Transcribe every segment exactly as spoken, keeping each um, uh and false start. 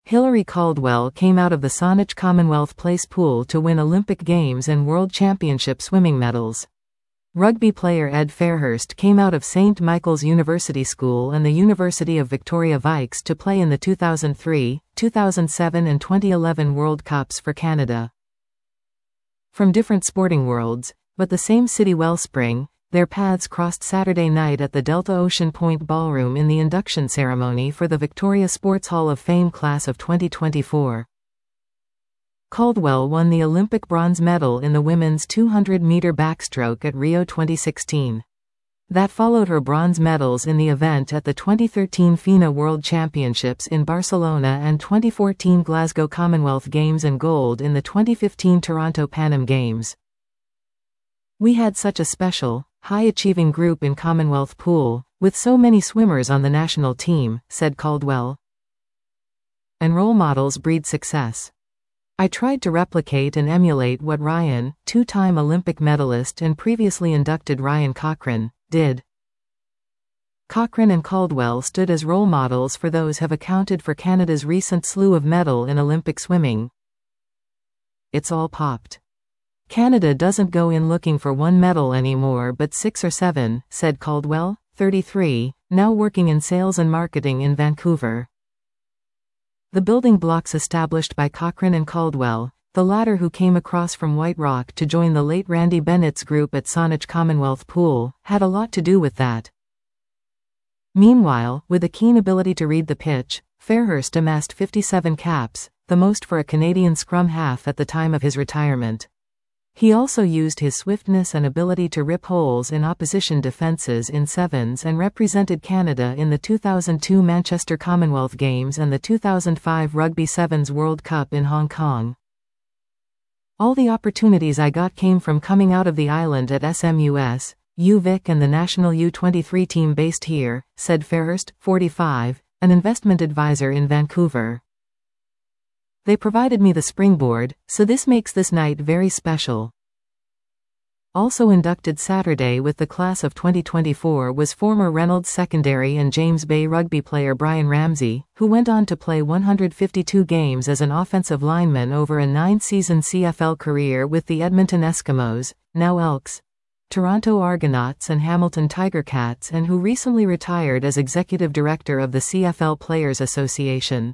Hilary Caldwell came out of the Saanich Commonwealth Place pool to win Olympic Games and World Championship swimming medals. Rugby player Ed Fairhurst came out of Saint Michael's University School and the University of Victoria Vikes to play in the two thousand three, two thousand seven and twenty eleven World Cups for Canada. From different sporting worlds, but the same city wellspring, their paths crossed Saturday night at the Delta Ocean Point Ballroom in the induction ceremony for the Victoria Sports Hall of Fame class of twenty twenty-four. Caldwell won the Olympic bronze medal in the women's two hundred meter backstroke at Rio twenty sixteen. That followed her bronze medals in the event at the twenty thirteen FINA World Championships in Barcelona and twenty fourteen Glasgow Commonwealth Games and gold in the twenty fifteen Toronto Pan Am Games. "We had such a special, high-achieving group in Commonwealth pool, with so many swimmers on the national team," said Caldwell. "And role models breed success. I tried to replicate and emulate what Ryan, two-time Olympic medalist and previously inducted Ryan Cochrane, did." Cochrane and Caldwell stood as role models for those have accounted for Canada's recent slew of medal in Olympic swimming. "It's all popped. Canada doesn't go in looking for one medal anymore but six or seven," said Caldwell, thirty-three, now working in sales and marketing in Vancouver. The building blocks established by Cochrane and Caldwell, the latter who came across from White Rock to join the late Randy Bennett's group at Saanich Commonwealth Pool, had a lot to do with that. Meanwhile, with a keen ability to read the pitch, Fairhurst amassed fifty-seven caps, the most for a Canadian scrum half at the time of his retirement. He also used his swiftness and ability to rip holes in opposition defences in sevens and represented Canada in the two thousand two Manchester Commonwealth Games and the two thousand five Rugby Sevens World Cup in Hong Kong. "All the opportunities I got came from coming out of the island at S M U S, U Vic and the national U twenty-three team based here," said Fairhurst, forty-five, an investment advisor in Vancouver. "They provided me the springboard, so this makes this night very special." Also inducted Saturday with the class of twenty twenty-four was former Reynolds Secondary and James Bay rugby player Brian Ramsey, who went on to play one hundred fifty-two games as an offensive lineman over a nine-season C F L career with the Edmonton Eskimos, now Elks, Toronto Argonauts and Hamilton Tiger Cats, and who recently retired as executive director of the C F L Players Association.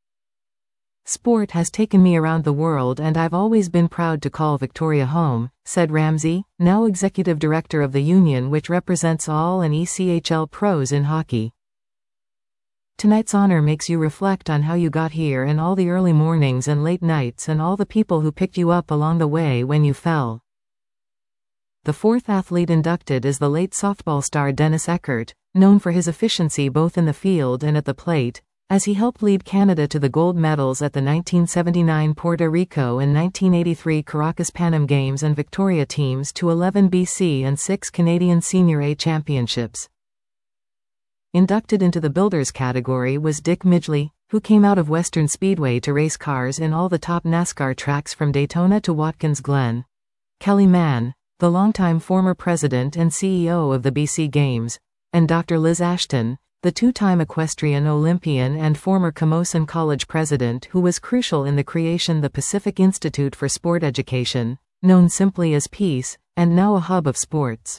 "Sport has taken me around the world and I've always been proud to call Victoria home," said Ramsey, now executive director of the union which represents all and E C H L pros in hockey. "Tonight's honor makes you reflect on how you got here and all the early mornings and late nights and all the people who picked you up along the way when you fell." The fourth athlete inducted is the late softball star Dennis Eckert, known for his efficiency both in the field and at the plate, as he helped lead Canada to the gold medals at the nineteen seventy-nine Puerto Rico and nineteen eighty-three Caracas Pan Am Games and Victoria teams to eleven B C and six Canadian Senior A championships. Inducted into the builders category was Dick Midgley, who came out of Western Speedway to race cars in all the top NASCAR tracks from Daytona to Watkins Glen. Kelly Mann, the longtime former president and C E O of the B C Games, and Doctor Liz Ashton, the two-time equestrian Olympian and former Camosun College president who was crucial in the creation of the Pacific Institute for Sport Education, known simply as PEACE, and now a hub of sports.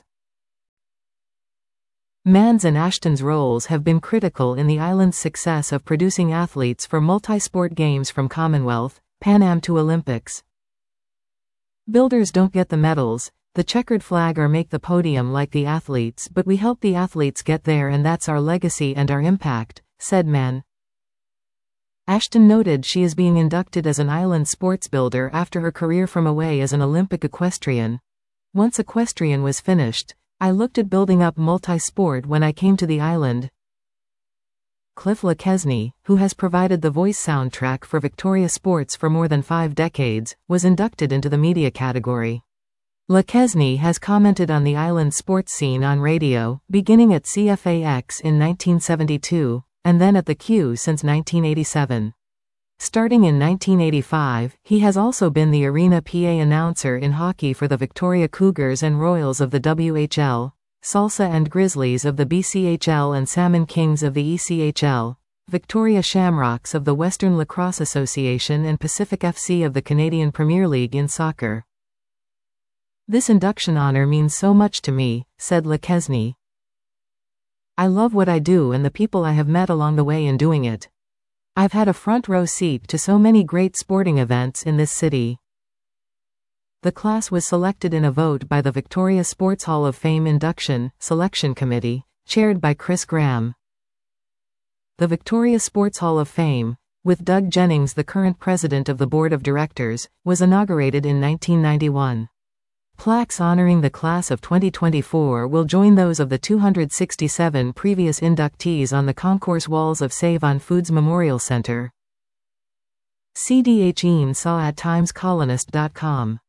Mann's and Ashton's roles have been critical in the island's success of producing athletes for multi-sport games from Commonwealth, Pan Am to Olympics. "Builders don't get the medals, the checkered flag or make the podium like the athletes, but we help the athletes get there and that's our legacy and our impact," said Mann. Ashton noted she is being inducted as an island sports builder after her career from away as an Olympic equestrian. "Once equestrian was finished, I looked at building up multi-sport when I came to the island." Cliff Lekesny, who has provided the voice soundtrack for Victoria Sports for more than five decades, was inducted into the media category. Lekesny has commented on the island sports scene on radio, beginning at C F A X in nineteen seventy-two, and then at the Q since nineteen eighty-seven. Starting in nineteen eighty-five, he has also been the arena P A announcer in hockey for the Victoria Cougars and Royals of the W H L, Salsa and Grizzlies of the B C H L and Salmon Kings of the E C H L, Victoria Shamrocks of the Western Lacrosse Association and Pacific F C of the Canadian Premier League in soccer. "This induction honor means so much to me," said LeKesney. "I love what I do and the people I have met along the way in doing it. I've had a front row seat to so many great sporting events in this city." The class was selected in a vote by the Victoria Sports Hall of Fame Induction Selection Committee, chaired by Chris Graham. The Victoria Sports Hall of Fame, with Doug Jennings the current president of the board of directors, was inaugurated in nineteen ninety-one. Plaques honoring the class of twenty twenty-four will join those of the two hundred sixty-seven previous inductees on the concourse walls of Save on Foods Memorial Center. C D H E N saw at times colonist dot com